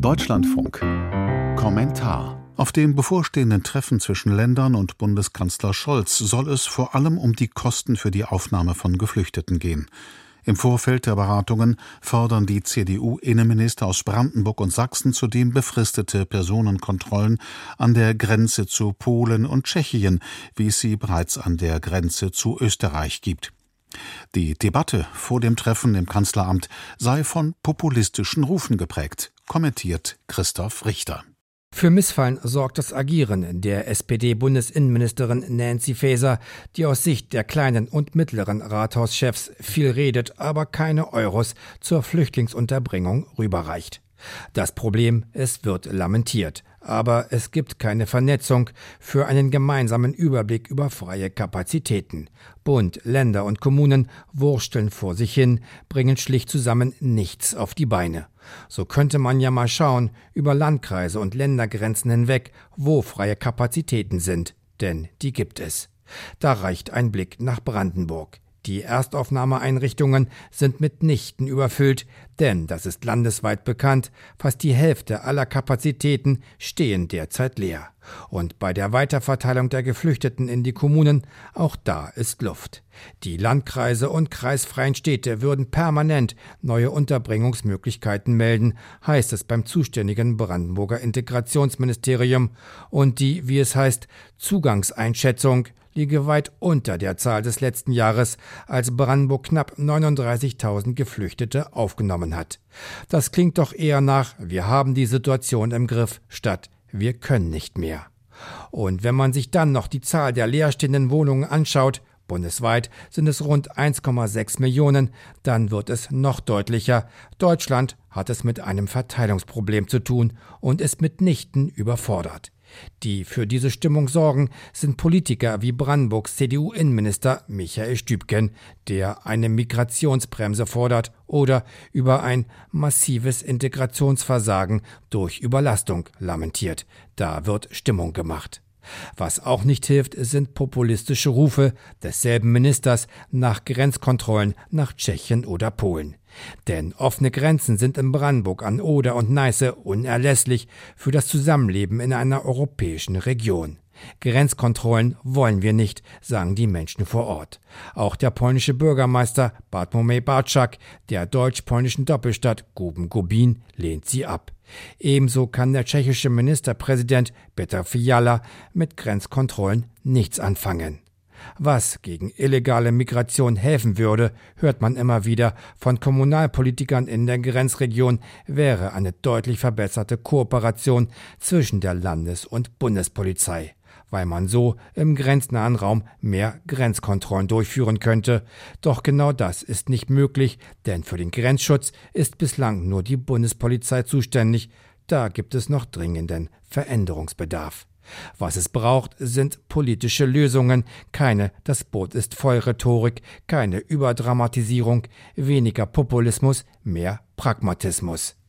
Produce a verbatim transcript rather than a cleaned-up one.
Deutschlandfunk. Kommentar. Auf dem bevorstehenden Treffen zwischen Ländern und Bundeskanzler Scholz soll es vor allem um die Kosten für die Aufnahme von Geflüchteten gehen. Im Vorfeld der Beratungen fordern die C D U-Innenminister aus Brandenburg und Sachsen zudem befristete Personenkontrollen an der Grenze zu Polen und Tschechien, wie es sie bereits an der Grenze zu Österreich gibt. Die Debatte vor dem Treffen im Kanzleramt sei von populistischen Rufen geprägt, kommentiert Christoph Richter. Für Missfallen sorgt das Agieren der S P D-Bundesinnenministerin Nancy Faeser, die aus Sicht der kleinen und mittleren Rathauschefs viel redet, aber keine Euros zur Flüchtlingsunterbringung rüberreicht. Das Problem, es wird lamentiert, aber es gibt keine Vernetzung für einen gemeinsamen Überblick über freie Kapazitäten. Bund, Länder und Kommunen wursteln vor sich hin, bringen schlicht zusammen nichts auf die Beine. So könnte man ja mal schauen, über Landkreise und Ländergrenzen hinweg, wo freie Kapazitäten sind, denn die gibt es. Da reicht ein Blick nach Brandenburg. Die Erstaufnahmeeinrichtungen sind mitnichten überfüllt, denn, das ist landesweit bekannt, fast die Hälfte aller Kapazitäten stehen derzeit leer. Und bei der Weiterverteilung der Geflüchteten in die Kommunen, auch da ist Luft. Die Landkreise und kreisfreien Städte würden permanent neue Unterbringungsmöglichkeiten melden, heißt es beim zuständigen Brandenburger Integrationsministerium. Und die, wie es heißt, Zugangseinschätzung liege weit unter der Zahl des letzten Jahres, als Brandenburg knapp neununddreißigtausend Geflüchtete aufgenommen hat. Das klingt doch eher nach „Wir haben die Situation im Griff" statt „Wir können nicht mehr". Und wenn man sich dann noch die Zahl der leerstehenden Wohnungen anschaut, bundesweit sind es rund eins Komma sechs Millionen, dann wird es noch deutlicher: Deutschland hat es mit einem Verteilungsproblem zu tun und ist mitnichten überfordert. Die für diese Stimmung sorgen, sind Politiker wie Brandenburgs C D U-Innenminister Michael Stübgen, der eine Migrationsbremse fordert oder über ein massives Integrationsversagen durch Überlastung lamentiert. Da wird Stimmung gemacht. Was auch nicht hilft, sind populistische Rufe desselben Ministers nach Grenzkontrollen nach Tschechien oder Polen. Denn offene Grenzen sind in Brandenburg an Oder und Neiße unerlässlich für das Zusammenleben in einer europäischen Region. Grenzkontrollen wollen wir nicht, sagen die Menschen vor Ort. Auch der polnische Bürgermeister Bartłomiej Barczak der deutsch-polnischen Doppelstadt Guben-Gubin lehnt sie ab. Ebenso kann der tschechische Ministerpräsident Petr Fiala mit Grenzkontrollen nichts anfangen. Was gegen illegale Migration helfen würde, hört man immer wieder von Kommunalpolitikern in der Grenzregion, wäre eine deutlich verbesserte Kooperation zwischen der Landes- und Bundespolizei, weil man so im grenznahen Raum mehr Grenzkontrollen durchführen könnte. Doch genau das ist nicht möglich, denn für den Grenzschutz ist bislang nur die Bundespolizei zuständig. Da gibt es noch dringenden Veränderungsbedarf. Was es braucht, sind politische Lösungen, keine „Das Boot ist voll" Rhetorik, keine Überdramatisierung, weniger Populismus, mehr Pragmatismus.